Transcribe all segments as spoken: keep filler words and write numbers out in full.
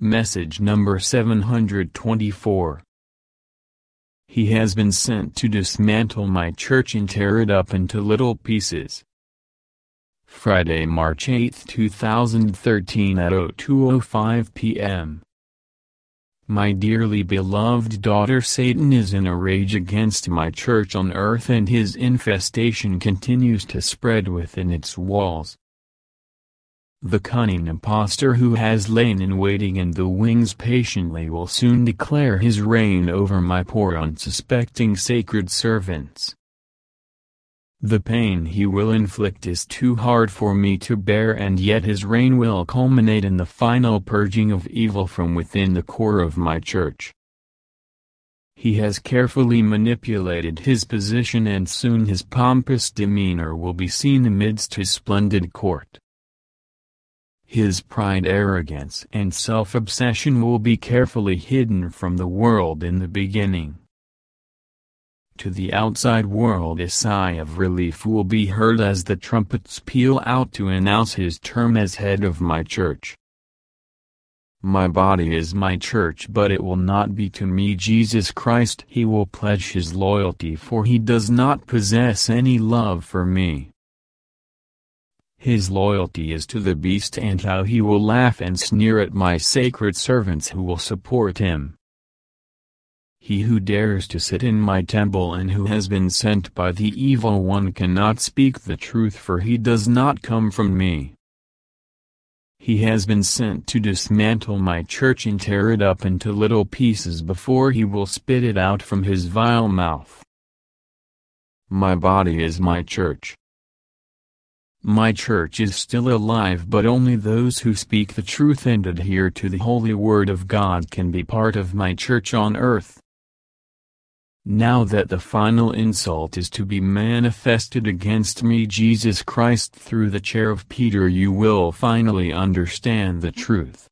Message number seven hundred twenty-four. He has been sent to dismantle my church and tear it up into little pieces. Friday, March eighth two thousand thirteen at oh two oh five p m My dearly beloved daughter, Satan is in a rage against my church on earth, and his infestation continues to spread within its walls. The cunning impostor who has lain in waiting in the wings patiently will soon declare his reign over my poor unsuspecting sacred servants. The pain he will inflict is too hard for me to bear, and yet his reign will culminate in the final purging of evil from within the core of my church. He has carefully manipulated his position, and soon his pompous demeanor will be seen amidst his splendid court. His pride, arrogance, and self-obsession will be carefully hidden from the world in the beginning. To the outside world a sigh of relief will be heard as the trumpets peal out to announce his term as head of my church. My body is my church, but it will not be to me Jesus Christ he will pledge his loyalty, for he does not possess any love for me. His loyalty is to the beast, and how he will laugh and sneer at my sacred servants who will support him. He who dares to sit in my temple and who has been sent by the evil one cannot speak the truth, for he does not come from me. He has been sent to dismantle my church and tear it up into little pieces before he will spit it out from his vile mouth. My body is my church. My church is still alive, but only those who speak the truth and adhere to the holy word of God can be part of my church on earth. Now that the final insult is to be manifested against me Jesus Christ through the chair of Peter, you will finally understand the truth.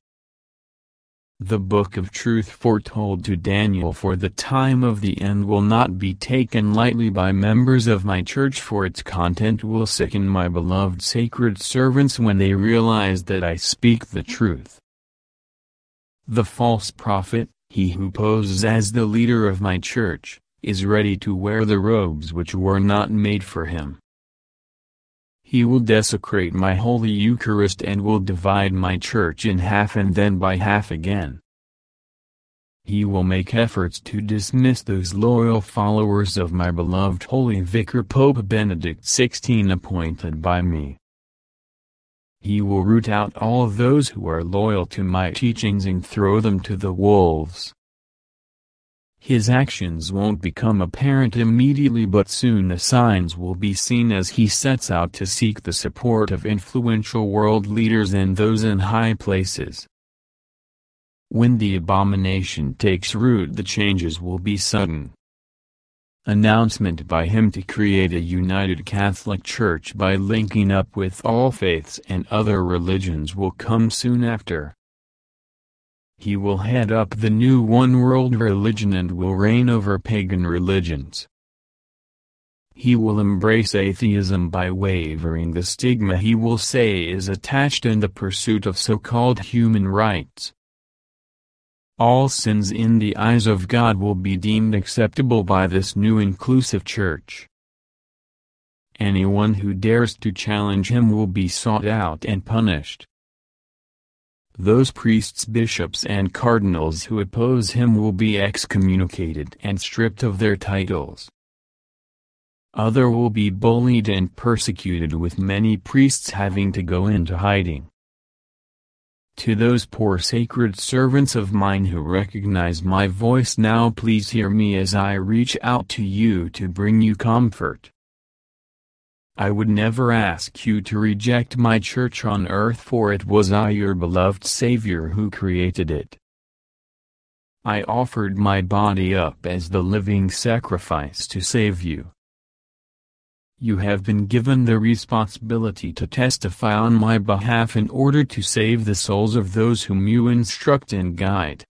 The book of truth foretold to Daniel for the time of the end will not be taken lightly by members of my church, for its content will sicken my beloved sacred servants when they realize that I speak the truth. The false prophet, he who poses as the leader of my church, is ready to wear the robes which were not made for him. He will desecrate my holy Eucharist and will divide my church in half and then by half again. He will make efforts to dismiss those loyal followers of my beloved Holy Vicar Pope Benedict the sixteenth appointed by me. He will root out all of those who are loyal to my teachings and throw them to the wolves. His actions won't become apparent immediately, but soon the signs will be seen as he sets out to seek the support of influential world leaders and those in high places. When the abomination takes root, the changes will be sudden. Announcement by him to create a united Catholic Church by linking up with all faiths and other religions will come soon after. He will head up the new one-world religion and will reign over pagan religions. He will embrace atheism by wavering the stigma he will say is attached in the pursuit of so-called human rights. All sins in the eyes of God will be deemed acceptable by this new inclusive church. Anyone who dares to challenge him will be sought out and punished. Those priests, bishops and cardinals who oppose him will be excommunicated and stripped of their titles. Other will be bullied and persecuted, with many priests having to go into hiding. To those poor sacred servants of mine who recognize my voice now, please hear me as I reach out to you to bring you comfort. I would never ask you to reject my church on earth, for it was I, your beloved Savior, who created it. I offered my body up as the living sacrifice to save you. You have been given the responsibility to testify on my behalf in order to save the souls of those whom you instruct and guide.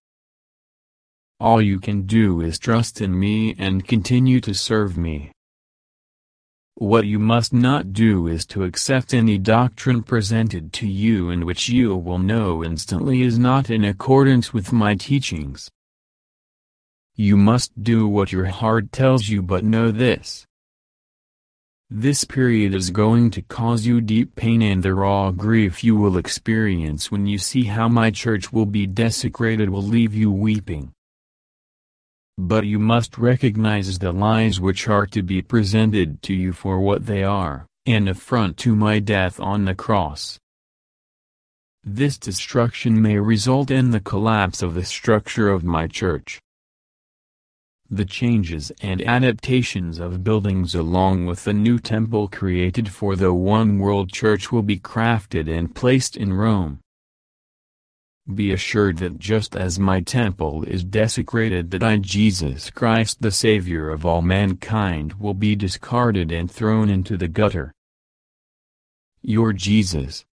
All you can do is trust in me and continue to serve me. What you must not do is to accept any doctrine presented to you and which you will know instantly is not in accordance with my teachings. You must do what your heart tells you, but know this. This period is going to cause you deep pain and the raw grief you will experience when you see how my church will be desecrated will leave you weeping. But you must recognize the lies which are to be presented to you for what they are, an affront to my death on the cross. This destruction may result in the collapse of the structure of my church. The changes and adaptations of buildings along with the new temple created for the one world church will be crafted and placed in Rome. Be assured that just as my temple is desecrated, that I, Jesus Christ the Savior of all mankind, will be discarded and thrown into the gutter. Your Jesus,